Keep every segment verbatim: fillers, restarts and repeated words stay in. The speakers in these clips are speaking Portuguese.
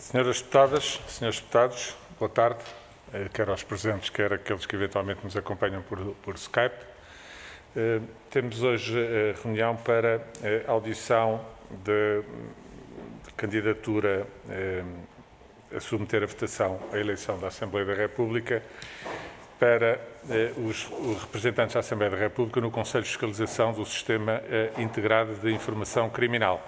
Senhoras deputadas, senhores deputados, boa tarde, quer aos presentes, quer aqueles que eventualmente nos acompanham por, por Skype. Temos hoje a reunião para a audição de, de candidatura a submeter a votação à eleição da Assembleia da República para os, os representantes da Assembleia da República no Conselho de Fiscalização do Sistema Integrado de Informação Criminal.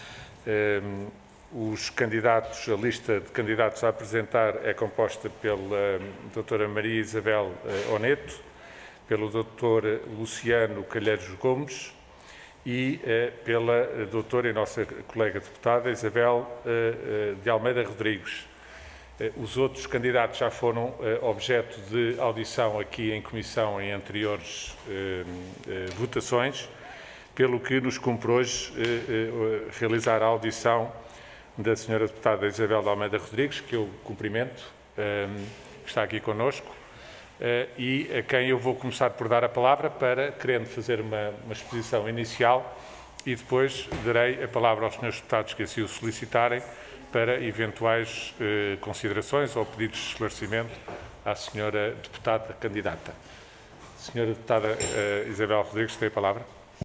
Os candidatos, a lista de candidatos a apresentar é composta pela doutora Maria Isabel Oneto, pelo doutor Luciano Calheiros Gomes e pela doutora e nossa colega deputada Isabel de Almeida Rodrigues. Os outros candidatos já foram objeto de audição aqui em comissão em anteriores votações, pelo que nos cumpre hoje realizar a audição da senhora deputada Isabel de Almeida Rodrigues, que eu cumprimento, que está aqui connosco, e a quem eu vou começar por dar a palavra para, querendo fazer uma, uma exposição inicial, e depois darei a palavra aos senhores deputados que assim o solicitarem para eventuais eh, considerações ou pedidos de esclarecimento à senhora deputada candidata. Senhora deputada eh, Isabel Rodrigues, tem a palavra.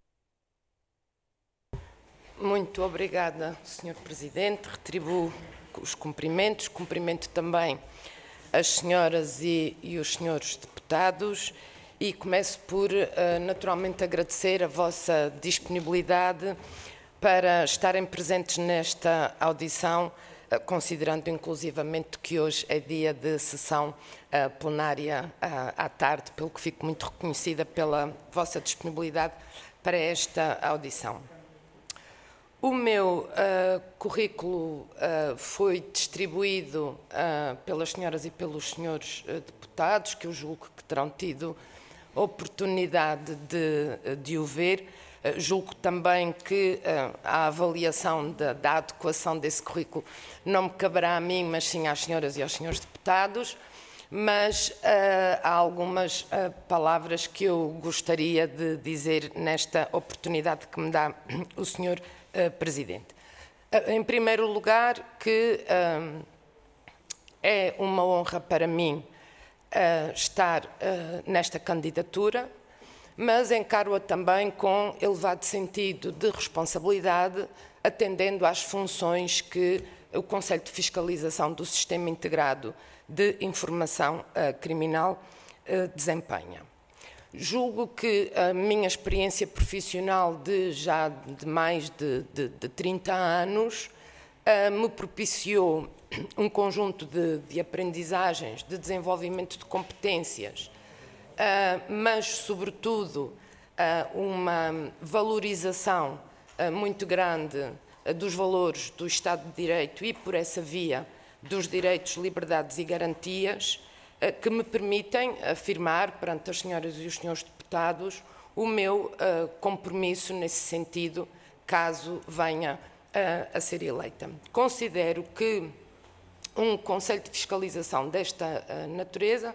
Muito obrigada, senhor Presidente. Retribuo os cumprimentos, cumprimento também as senhoras e, e os senhores deputados e começo por, naturalmente, agradecer a vossa disponibilidade para estarem presentes nesta audição, considerando inclusivamente que hoje é dia de sessão plenária à tarde, pelo que fico muito reconhecida pela vossa disponibilidade para esta audição. O meu uh, currículo uh, foi distribuído uh, pelas senhoras e pelos senhores uh, deputados, que eu julgo que terão tido a oportunidade de, de o ver. Uh, julgo também que uh, a avaliação da, da adequação desse currículo não me caberá a mim, mas sim às senhoras e aos senhores deputados. Mas uh, há algumas uh, palavras que eu gostaria de dizer nesta oportunidade que me dá o senhor Uh, Presidente. Uh, em primeiro lugar, que uh, é uma honra para mim uh, estar uh, nesta candidatura, mas encaro-a também com elevado sentido de responsabilidade, atendendo às funções que o Conselho de Fiscalização do Sistema Integrado de Informação uh, Criminal uh, desempenha. Julgo que a minha experiência profissional de já de mais de, de, de trinta anos uh, me propiciou um conjunto de, de aprendizagens, de desenvolvimento de competências, uh, mas, sobretudo, uh, uma valorização uh, muito grande uh, dos valores do Estado de Direito e, por essa via, dos direitos, liberdades e garantias, que me permitem afirmar perante as senhoras e os senhores deputados o meu uh, compromisso nesse sentido, caso venha uh, a ser eleita. Considero que um Conselho de Fiscalização desta uh, natureza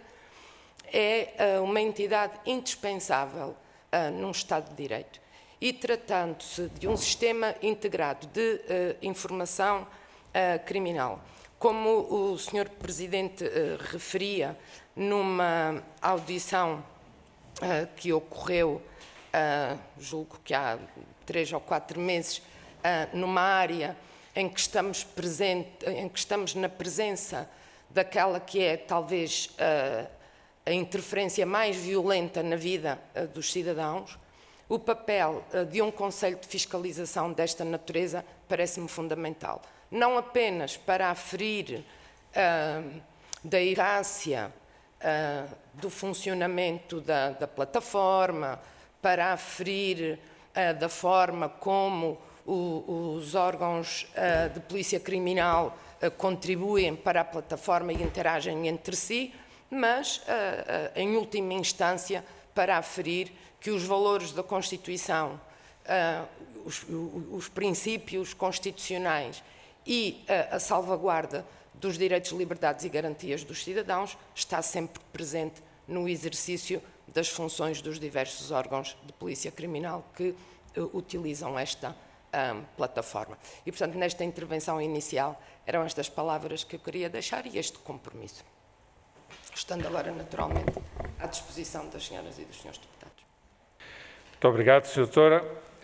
é uh, uma entidade indispensável uh, num Estado de Direito e, tratando-se de um sistema integrado de uh, informação uh, criminal, como o senhor Presidente uh, referia numa audição uh, que ocorreu, uh, julgo que há três ou quatro meses, uh, numa área em que, estamos presente, em que estamos na presença daquela que é talvez uh, a interferência mais violenta na vida uh, dos cidadãos, o papel uh, de um Conselho de Fiscalização desta natureza parece-me fundamental. Não apenas para aferir uh, da eficácia uh, do funcionamento da, da plataforma, para aferir uh, da forma como o, os órgãos uh, de polícia criminal uh, contribuem para a plataforma e interagem entre si, mas, uh, uh, em última instância, para aferir que os valores da Constituição, uh, os, os princípios constitucionais e a, a salvaguarda dos direitos, liberdades e garantias dos cidadãos está sempre presente no exercício das funções dos diversos órgãos de polícia criminal que uh, utilizam esta a plataforma. E, portanto, nesta intervenção inicial, eram estas palavras que eu queria deixar e este compromisso. Estando agora, naturalmente, à disposição das senhoras e dos senhores deputados. Muito obrigado, senhora Doutora.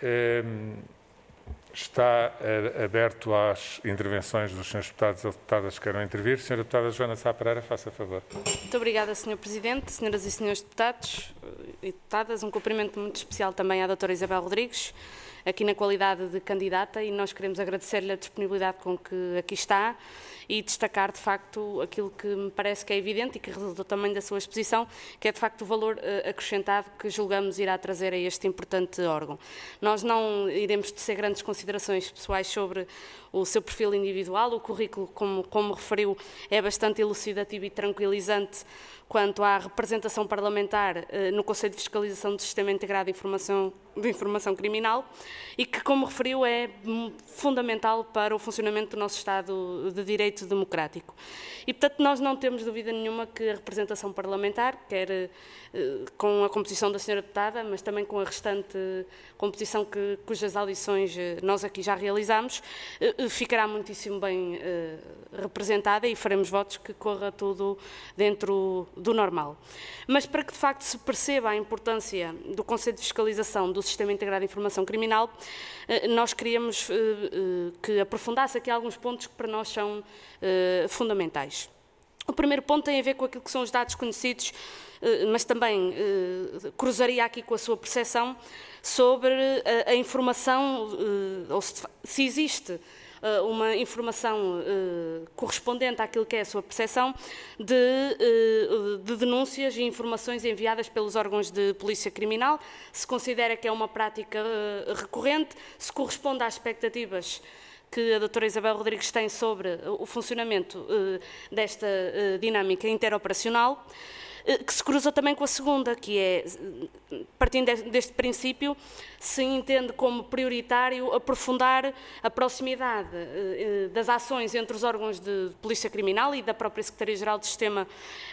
Está aberto às intervenções dos senhores deputados ou deputadas que queiram intervir. Senhora Deputada Joana Sá Pereira, faça favor. Muito obrigada, senhor Presidente, senhoras e senhores deputados e deputadas. Um cumprimento muito especial também à doutora Isabel Rodrigues, aqui na qualidade de candidata, e nós queremos agradecer-lhe a disponibilidade com que aqui está e destacar, de facto, aquilo que me parece que é evidente e que resultou também da sua exposição, que é, de facto, o valor uh, acrescentado que julgamos irá trazer a este importante órgão. Nós não iremos tecer grandes considerações pessoais sobre o seu perfil individual. O currículo, como, como referiu, é bastante elucidativo e tranquilizante quanto à representação parlamentar uh, no Conselho de Fiscalização do Sistema Integrado de Informação, de Informação Criminal e que, como referiu, é fundamental para o funcionamento do nosso Estado de Direito democrático. E, portanto, nós não temos dúvida nenhuma que a representação parlamentar, quer uh, com a composição da senhora deputada, mas também com a restante composição que, cujas audições uh, nós aqui já realizamos, uh, ficará muitíssimo bem uh, representada e faremos votos que corra tudo dentro do normal. Mas para que de facto se perceba a importância do Conselho de Fiscalização do Sistema Integrado de Informação Criminal, nós queríamos que aprofundasse aqui alguns pontos que para nós são fundamentais. O primeiro ponto tem a ver com aquilo que são os dados conhecidos, mas também cruzaria aqui com a sua percepção sobre a informação, ou se existe uma informação uh, correspondente àquilo que é a sua percepção de, uh, de denúncias e informações enviadas pelos órgãos de polícia criminal, se considera que é uma prática uh, recorrente, se corresponde às expectativas que a doutora Isabel Rodrigues tem sobre o funcionamento uh, desta uh, dinâmica interoperacional, que se cruza também com a segunda, que é, partindo deste princípio, se entende como prioritário aprofundar a proximidade das ações entre os órgãos de polícia criminal e da própria Secretaria-Geral do Sistema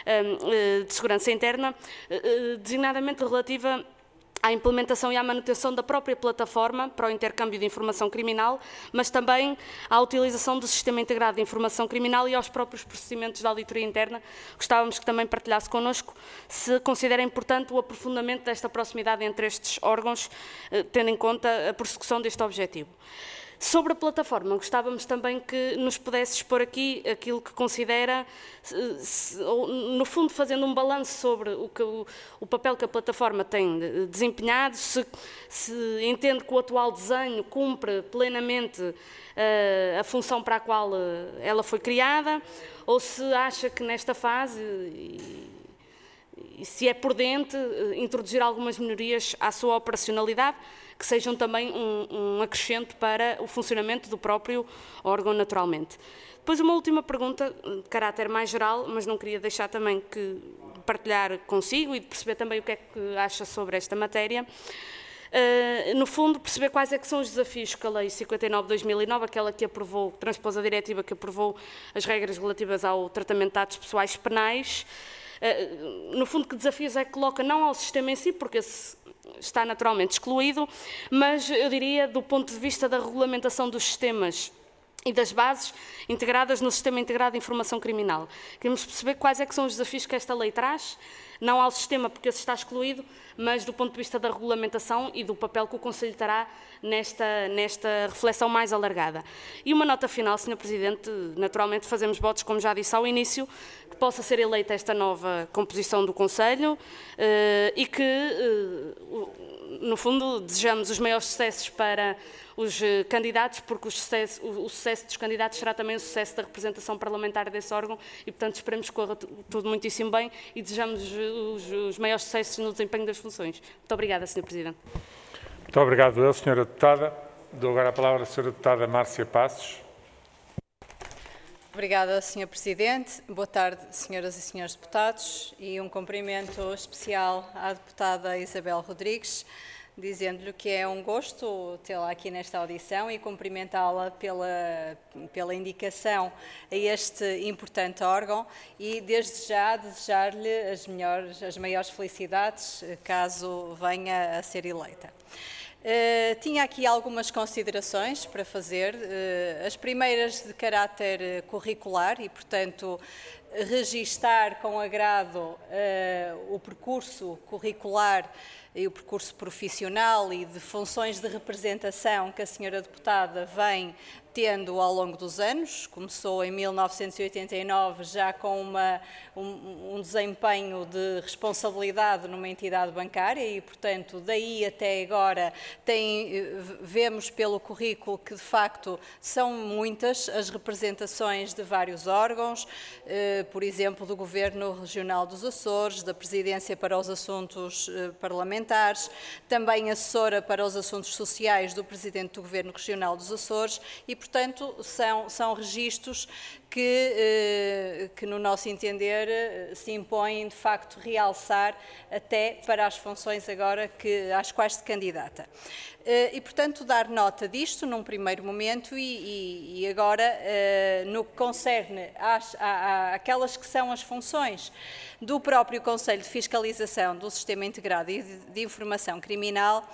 de Segurança Interna, designadamente relativa à implementação e à manutenção da própria plataforma para o intercâmbio de informação criminal, mas também à utilização do Sistema Integrado de Informação Criminal e aos próprios procedimentos de auditoria interna. Gostávamos que também partilhasse connosco se considera importante o aprofundamento desta proximidade entre estes órgãos, tendo em conta a prossecução deste objetivo. Sobre a plataforma, gostávamos também que nos pudesse expor aqui aquilo que considera, no fundo fazendo um balanço sobre o, que, o papel que a plataforma tem desempenhado, se, se entende que o atual desenho cumpre plenamente uh, a função para a qual ela foi criada, ou se acha que nesta fase, e, e se é prudente, introduzir algumas melhorias à sua operacionalidade, que sejam também um, um acrescento para o funcionamento do próprio órgão, naturalmente. Depois, uma última pergunta, de caráter mais geral, mas não queria deixar também que partilhar consigo e de perceber também o que é que acha sobre esta matéria. Uh, no fundo, perceber quais é que são os desafios que a Lei cinquenta e nove de dois mil e nove, aquela que aprovou, transpôs a diretiva que aprovou as regras relativas ao tratamento de dados pessoais penais, uh, no fundo, que desafios é que coloca não ao sistema em si, porque esse está naturalmente excluído, mas eu diria do ponto de vista da regulamentação dos sistemas e das bases integradas no Sistema Integrado de Informação Criminal. Queremos perceber quais é que são os desafios que esta lei traz, não ao sistema porque esse está excluído, mas do ponto de vista da regulamentação e do papel que o Conselho terá nesta, nesta reflexão mais alargada. E uma nota final, senhor Presidente, naturalmente fazemos votos, como já disse ao início, que possa ser eleita esta nova composição do Conselho eh, e que, eh, no fundo, desejamos os maiores sucessos para os candidatos, porque o sucesso, o, o sucesso dos candidatos será também o sucesso da representação parlamentar desse órgão e, portanto, esperemos que corra tudo muitíssimo bem e desejamos os, os maiores sucessos no desempenho das funções. Muito obrigada, senhor Presidente. Muito obrigado, eu, senhora Deputada. Dou agora a palavra à senhora Deputada Márcia Passos. Obrigada, senhor Presidente. Boa tarde, senhoras e senhores deputados, e um cumprimento especial à deputada Isabel Rodrigues, dizendo-lhe que é um gosto tê-la aqui nesta audição e cumprimentá-la pela, pela indicação a este importante órgão e, desde já, desejar-lhe as, melhores, as maiores felicidades caso venha a ser eleita. Uh, tinha aqui algumas considerações para fazer, uh, as primeiras de caráter uh, curricular e, portanto, registar com agrado uh, o percurso curricular e o percurso profissional e de funções de representação que a senhora deputada vem tendo ao longo dos anos. Começou em mil novecentos e oitenta e nove já com uma, um, um desempenho de responsabilidade numa entidade bancária e, portanto, daí até agora tem, vemos pelo currículo que, de facto, são muitas as representações de vários órgãos, eh, por exemplo, do Governo Regional dos Açores, da Presidência para os Assuntos eh, Parlamentares, também assessora para os Assuntos Sociais do Presidente do Governo Regional dos Açores e, portanto, são, são registros que, eh, que, no nosso entender, se impõem, de facto, realçar até para as funções agora que, às quais se candidata. E, portanto, dar nota disto num primeiro momento e, e, e agora, no que concerne às, à, àquelas que são as funções do próprio Conselho de Fiscalização do Sistema Integrado de, de Informação Criminal,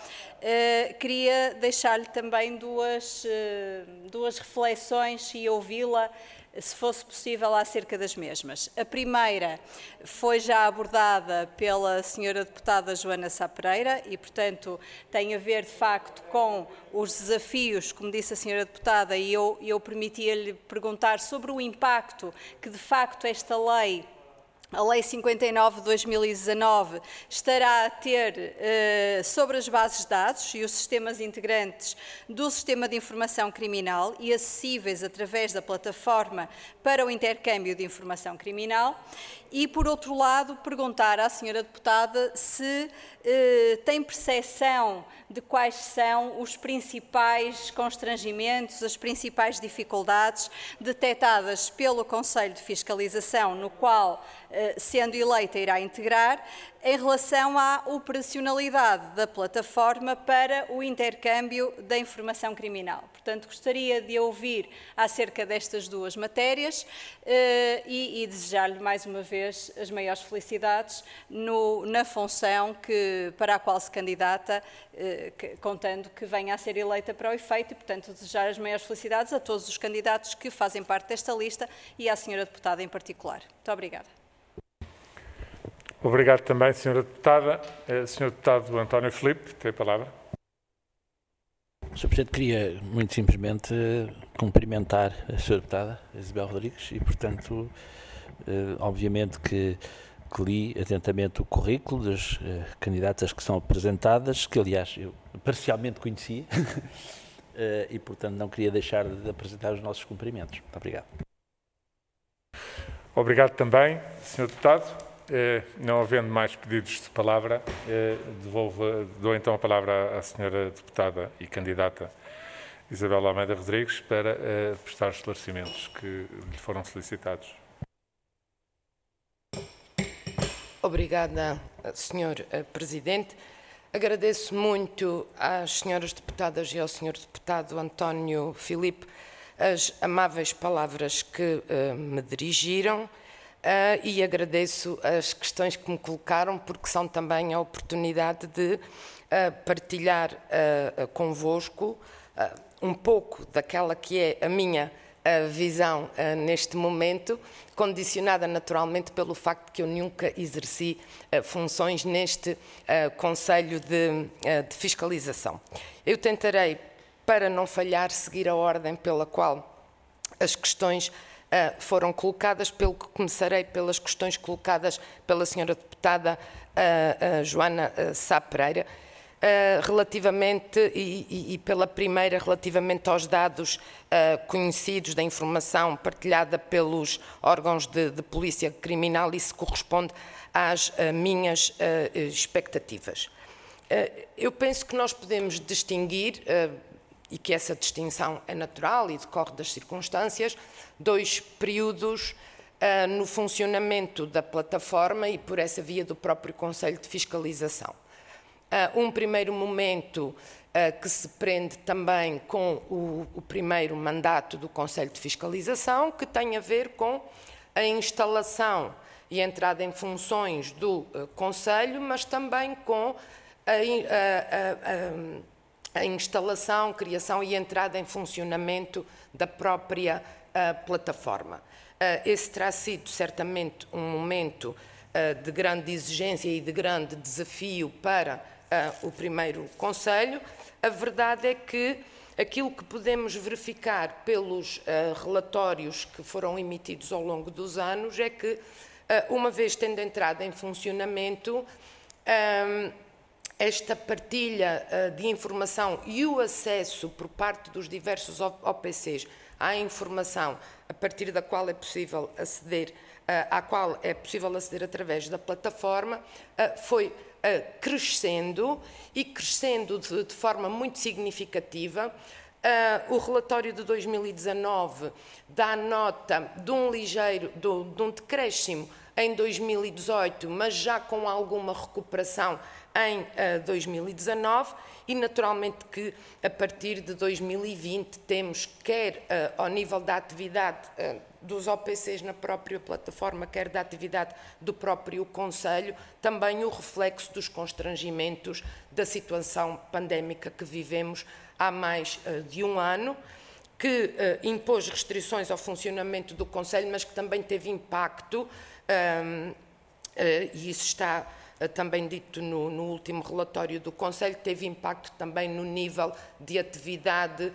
queria deixar-lhe também duas, duas reflexões e ouvi-la, se fosse possível, acerca das mesmas. A primeira foi já abordada pela senhora deputada Joana Sá Pereira e, portanto, tem a ver, de facto, com os desafios, como disse a senhora deputada, e eu, eu permitia-lhe perguntar sobre o impacto que, de facto, esta lei, a Lei cinquenta e nove de dois mil e dezanove, estará a ter eh, sobre as bases de dados e os sistemas integrantes do Sistema de Informação Criminal e acessíveis através da plataforma para o intercâmbio de informação criminal. E, por outro lado, perguntar à senhora deputada se eh, tem percepção de quais são os principais constrangimentos, as principais dificuldades detectadas pelo Conselho de Fiscalização, no qual, eh, sendo eleita, irá integrar, em relação à operacionalidade da plataforma para o intercâmbio da informação criminal. Portanto, gostaria de ouvir acerca destas duas matérias eh, e, e desejar-lhe mais uma vez as maiores felicidades no, na função que, para a qual se candidata, eh, que, contando que venha a ser eleita para o efeito e, portanto, desejar as maiores felicidades a todos os candidatos que fazem parte desta lista e à senhora deputada em particular. Muito obrigada. Obrigado também, senhora Deputada. senhor Deputado António Filipe, tem a palavra. senhor Presidente, queria muito simplesmente cumprimentar a senhora Deputada Isabel Rodrigues e, portanto, obviamente que, que li atentamente o currículo das candidatas que são apresentadas, que, aliás, eu parcialmente conhecia e, portanto, não queria deixar de apresentar os nossos cumprimentos. Muito obrigado. Obrigado também, senhor Deputado. Eh, não havendo mais pedidos de palavra, eh, devolvo, dou então a palavra à senhora deputada e candidata Isabel Almeida Rodrigues para eh, prestar os esclarecimentos que lhe foram solicitados. Obrigada, senhor Presidente. Agradeço muito às senhoras deputadas e ao senhor deputado António Filipe as amáveis palavras que uh, me dirigiram. Uh, e agradeço as questões que me colocaram, porque são também a oportunidade de uh, partilhar uh, uh, convosco uh, um pouco daquela que é a minha uh, visão uh, neste momento, condicionada naturalmente pelo facto de que eu nunca exerci uh, funções neste uh, Conselho de, uh, de Fiscalização. Eu tentarei, para não falhar, seguir a ordem pela qual as questões Uh, foram colocadas, pelo que começarei pelas questões colocadas pela senhora deputada uh, uh, Joana uh, Sá Pereira, uh, relativamente, e, e, e pela primeira, relativamente aos dados uh, conhecidos da informação partilhada pelos órgãos de, de polícia criminal, isso corresponde às uh, minhas uh, expectativas. Uh, eu penso que nós podemos distinguir, uh, e que essa distinção é natural e decorre das circunstâncias, dois períodos uh, no funcionamento da plataforma e por essa via do próprio Conselho de Fiscalização. Uh, um primeiro momento uh, que se prende também com o, o primeiro mandato do Conselho de Fiscalização, que tem a ver com a instalação e a entrada em funções do uh, Conselho, mas também com a, a, a, a a instalação, criação e entrada em funcionamento da própria uh, plataforma. Uh, esse terá sido certamente um momento uh, de grande exigência e de grande desafio para uh, o primeiro Conselho. A verdade é que aquilo que podemos verificar pelos uh, relatórios que foram emitidos ao longo dos anos é que, uh, uma vez tendo entrado em funcionamento, um, esta partilha uh, de informação e o acesso por parte dos diversos O P Cs à informação a partir da qual é possível aceder, uh, à qual é possível aceder através da plataforma, uh, foi uh, crescendo e crescendo de, de forma muito significativa. Uh, o relatório de dois mil e dezanove dá nota de um ligeiro, de, de um decréscimo em dois mil e dezoito, mas já com alguma recuperação em uh, dois mil e dezanove, e naturalmente que a partir de dois mil e vinte temos, quer uh, ao nível da atividade uh, dos O P Cs na própria plataforma, quer da atividade do próprio Conselho, também o reflexo dos constrangimentos da situação pandémica que vivemos há mais uh, de um ano, que uh, impôs restrições ao funcionamento do Conselho, mas que também teve impacto, um, uh, e isso está uh, também dito no, no último relatório do Conselho, teve impacto também no nível de atividade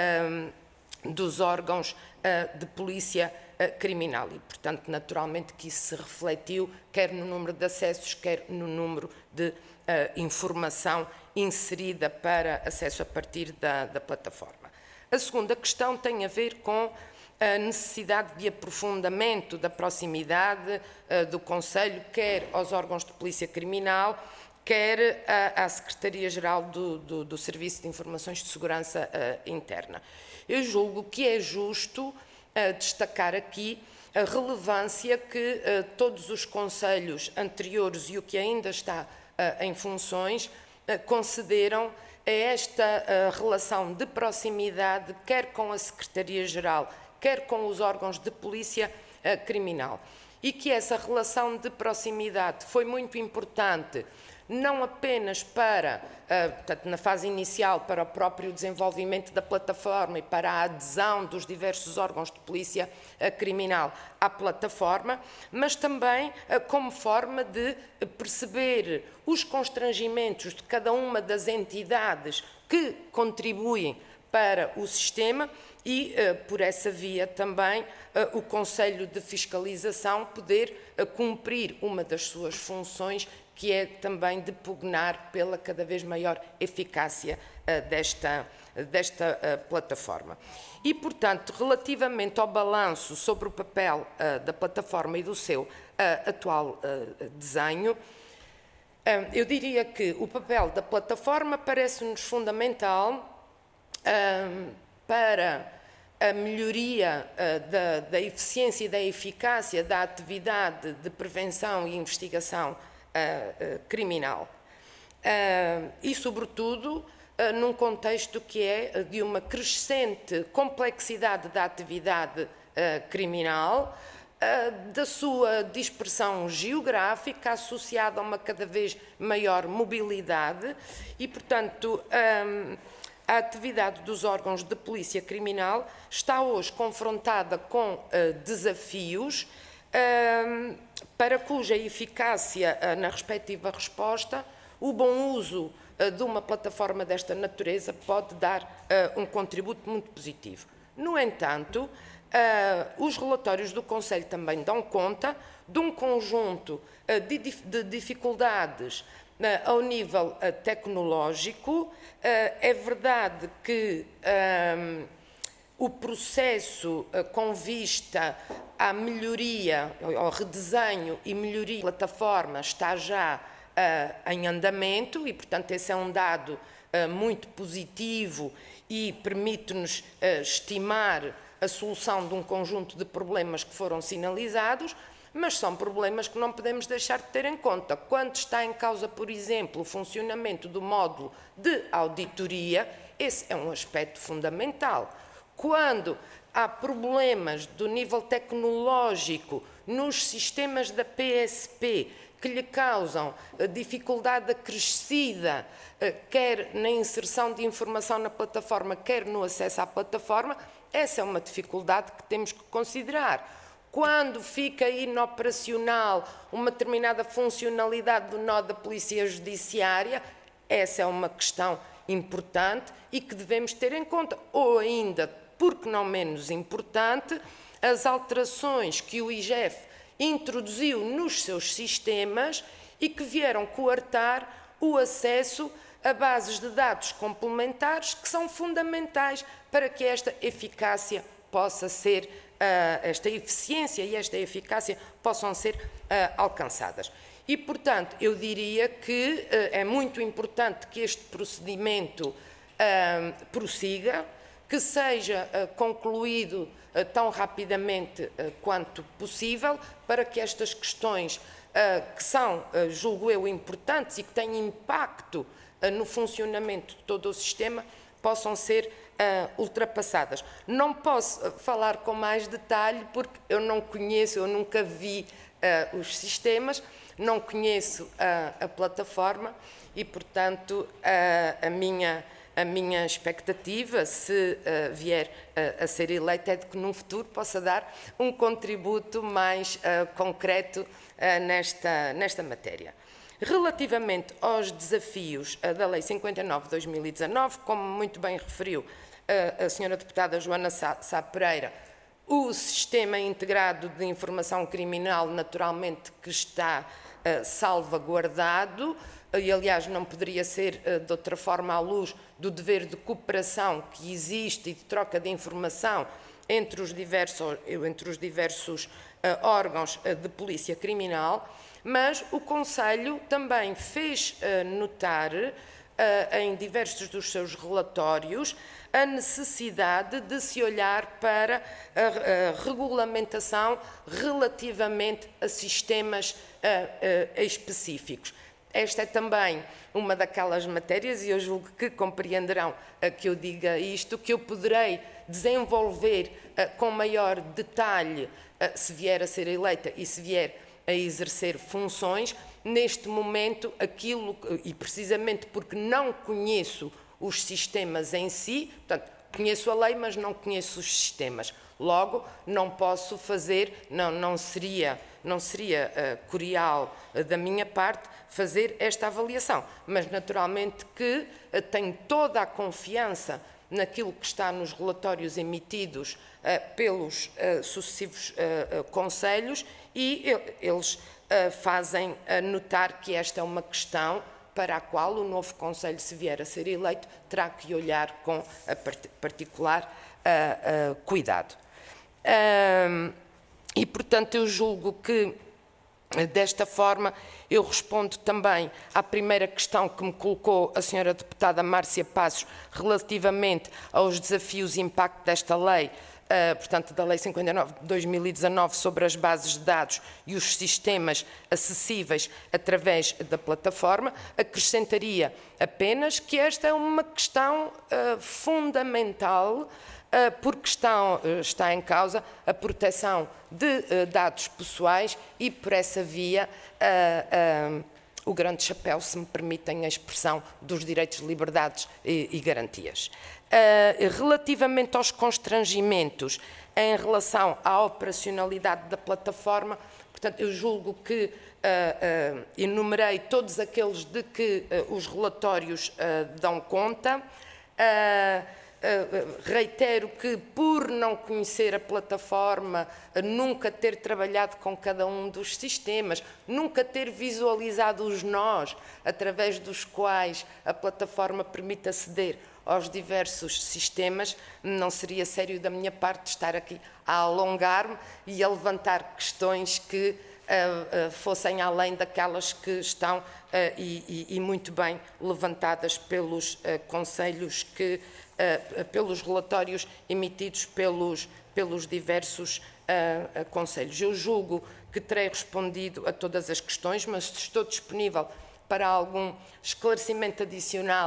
um, dos órgãos uh, de polícia uh, criminal e, portanto, naturalmente que isso se refletiu quer no número de acessos, quer no número de uh, informação inserida para acesso a partir da, da plataforma. A segunda questão tem a ver com a necessidade de aprofundamento da proximidade uh, do Conselho, quer aos órgãos de polícia criminal, quer à, à Secretaria-Geral do, do, do Serviço de Informações de Segurança uh, Interna. Eu julgo que é justo uh, destacar aqui a relevância que uh, todos os conselhos anteriores e o que ainda está uh, em funções uh, concederam a esta uh, relação de proximidade, quer com a Secretaria-Geral, quer com os órgãos de polícia uh, criminal. E que essa relação de proximidade foi muito importante, não apenas para, uh, portanto, na fase inicial, para o próprio desenvolvimento da plataforma e para a adesão dos diversos órgãos de polícia uh, criminal à plataforma, mas também uh, como forma de perceber os constrangimentos de cada uma das entidades que contribuem para o sistema e, uh, por essa via também, uh, o Conselho de Fiscalização poder uh, cumprir uma das suas funções, que é também de pugnar pela cada vez maior eficácia uh, desta, desta uh, plataforma. E, portanto, relativamente ao balanço sobre o papel uh, da plataforma e do seu uh, atual uh, desenho, uh, eu diria que o papel da plataforma parece-nos fundamental uh, para a melhoria uh, da, da eficiência e da eficácia da atividade de prevenção e investigação Uh, uh, criminal uh, e, sobretudo, uh, num contexto que é de uma crescente complexidade da atividade uh, criminal, uh, da sua dispersão geográfica associada a uma cada vez maior mobilidade e, portanto, um, a atividade dos órgãos de polícia criminal está hoje confrontada com uh, desafios Um, para cuja eficácia uh, na respectiva resposta, o bom uso uh, de uma plataforma desta natureza pode dar uh, um contributo muito positivo. No entanto, uh, os relatórios do Conselho também dão conta de um conjunto uh, de, de dificuldades uh, ao nível uh, tecnológico. Uh, é verdade que um, o processo uh, com vista à melhoria, ao redesenho e melhoria da plataforma está já uh, em andamento e, portanto, esse é um dado uh, muito positivo e permite-nos uh, estimar a solução de um conjunto de problemas que foram sinalizados, mas são problemas que não podemos deixar de ter em conta. Quando está em causa, por exemplo, o funcionamento do módulo de auditoria, esse é um aspecto fundamental. Quando há problemas do nível tecnológico nos sistemas da P S P que lhe causam dificuldade acrescida, quer na inserção de informação na plataforma, quer no acesso à plataforma, essa é uma dificuldade que temos que considerar. Quando fica inoperacional uma determinada funcionalidade do nó da Polícia Judiciária, essa é uma questão importante e que devemos ter em conta. Ou ainda, porque não menos importante, as alterações que o I G F introduziu nos seus sistemas e que vieram coartar o acesso a bases de dados complementares que são fundamentais para que esta eficácia possa ser, uh, esta eficiência e esta eficácia possam ser uh, alcançadas. E, portanto, eu diria que uh, é muito importante que este procedimento uh, prossiga, que seja uh, concluído uh, tão rapidamente uh, quanto possível, para que estas questões uh, que são, uh, julgo eu, importantes e que têm impacto uh, no funcionamento de todo o sistema, possam ser uh, ultrapassadas. Não posso uh, falar com mais detalhe, porque eu não conheço, eu nunca vi uh, os sistemas, não conheço uh, a plataforma e, portanto, uh, a minha... A minha expectativa, se uh, vier uh, a ser eleita, é de que num futuro possa dar um contributo mais uh, concreto uh, nesta, nesta matéria. Relativamente aos desafios uh, da Lei cinquenta e nove de dois mil e dezanove, como muito bem referiu uh, a senhora deputada Joana Sá, Sá Pereira, o Sistema Integrado de Informação Criminal, naturalmente, que está uh, salvaguardado, e aliás não poderia ser uh, de outra forma à luz do dever de cooperação que existe e de troca de informação entre os diversos, entre os diversos uh, órgãos uh, de polícia criminal, mas o Conselho também fez uh, notar uh, em diversos dos seus relatórios a necessidade de se olhar para a, a regulamentação relativamente a sistemas uh, uh, específicos. Esta é também uma daquelas matérias, e eu julgo que compreenderão uh, que eu diga isto, que eu poderei desenvolver uh, com maior detalhe, uh, se vier a ser eleita e se vier a exercer funções. Neste momento, aquilo, e precisamente porque não conheço os sistemas em si, portanto, conheço a lei, mas não conheço os sistemas. Logo, não posso fazer, não, não seria, não seria uh, curial uh, da minha parte fazer esta avaliação, mas naturalmente que uh, tenho toda a confiança naquilo que está nos relatórios emitidos uh, pelos uh, sucessivos uh, uh, conselhos, e eles uh, fazem uh, notar que esta é uma questão para a qual o novo Conselho, se vier a ser eleito, terá que olhar com uh, particular uh, uh, cuidado. Uh, e, portanto, eu julgo que, desta forma, eu respondo também à primeira questão que me colocou a senhora deputada Márcia Passos relativamente aos desafios e impacto desta lei, uh, portanto, da Lei cinquenta e nove de dois mil e dezanove, sobre as bases de dados e os sistemas acessíveis através da plataforma. Acrescentaria apenas que esta é uma questão uh, fundamental, porque está, está em causa a proteção de dados pessoais e, por essa via, uh, uh, o grande chapéu, se me permitem a expressão, dos direitos, liberdades e, e garantias. Uh, relativamente aos constrangimentos em relação à operacionalidade da plataforma, portanto, eu julgo que uh, uh, enumerei todos aqueles de que uh, os relatórios uh, dão conta. Uh, Uh, reitero que, por não conhecer a plataforma, uh, nunca ter trabalhado com cada um dos sistemas, nunca ter visualizado os nós através dos quais a plataforma permite aceder aos diversos sistemas, não seria sério da minha parte estar aqui a alongar-me e a levantar questões que uh, uh, fossem além daquelas que estão uh, e, e, e muito bem levantadas pelos uh, conselhos que Uh, pelos relatórios emitidos pelos, pelos diversos uh, uh, conselhos. Eu julgo que terei respondido a todas as questões, mas estou disponível para algum esclarecimento adicional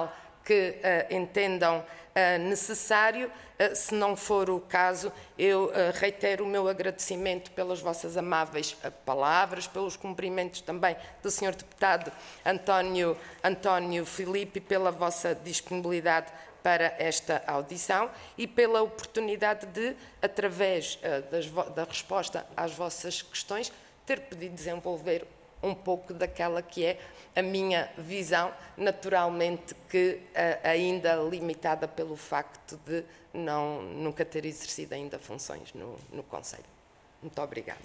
que uh, entendam uh, necessário. Uh, se não for o caso, eu uh, reitero o meu agradecimento pelas vossas amáveis uh, palavras, pelos cumprimentos também do senhor Deputado António, António Filipe, pela vossa disponibilidade para esta audição e pela oportunidade de, através uh, das da resposta às vossas questões, ter podido desenvolver um pouco daquela que é a minha visão, naturalmente que uh, ainda limitada pelo facto de não, nunca ter exercido ainda funções no, no Conselho. Muito obrigada.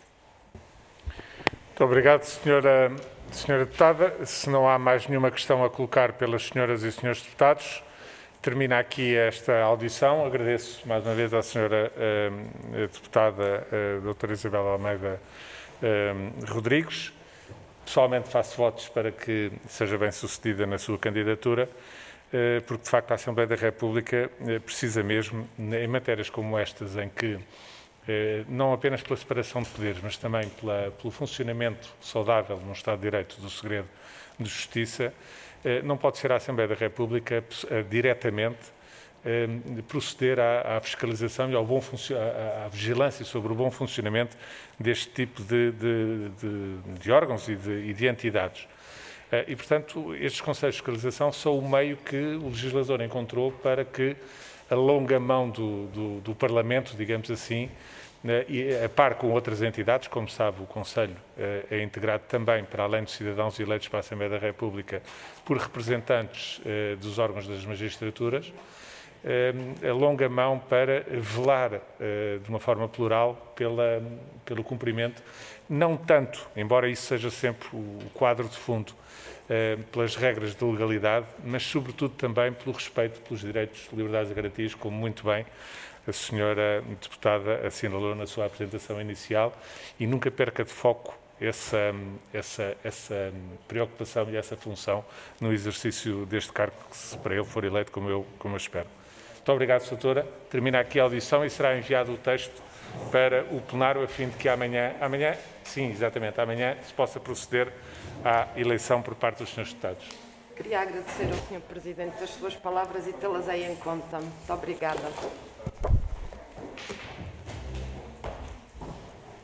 Muito obrigado, senhora, senhora Deputada. Se não há mais nenhuma questão a colocar pelas senhoras e senhores deputados, termina aqui esta audição. Agradeço mais uma vez à senhora uh, Deputada uh, doutora Isabel Almeida uh, Rodrigues. Pessoalmente faço votos para que seja bem sucedida na sua candidatura, porque de facto a Assembleia da República precisa mesmo, em matérias como estas, em que não apenas pela separação de poderes, mas também pela, pelo funcionamento saudável num Estado de Direito do segredo de justiça, não pode ser a Assembleia da República diretamente de proceder à, à fiscalização e ao bom à, à vigilância sobre o bom funcionamento deste tipo de, de, de, de órgãos e de, e de entidades. E, portanto, estes conselhos de fiscalização são o meio que o legislador encontrou para que a longa mão do, do, do Parlamento, digamos assim, e a par com outras entidades, como sabe, o Conselho é integrado também, para além dos cidadãos eleitos para a Assembleia da República, por representantes dos órgãos das magistraturas, a longa mão para velar de uma forma plural pela, pelo cumprimento, não tanto, embora isso seja sempre o quadro de fundo, pelas regras de legalidade, mas sobretudo também pelo respeito pelos direitos, liberdades e garantias, como muito bem a senhora Deputada assinalou na sua apresentação inicial, e nunca perca de foco essa, essa, essa preocupação e essa função no exercício deste cargo, se para ele for eleito, como eu, como eu espero. Muito obrigado, doutora. Termina aqui a audição e será enviado o texto para o plenário, a fim de que amanhã, amanhã, sim, exatamente, amanhã se possa proceder à eleição por parte dos senhores deputados. Queria agradecer ao senhor Presidente as suas palavras e tê-las aí em conta. Muito obrigada.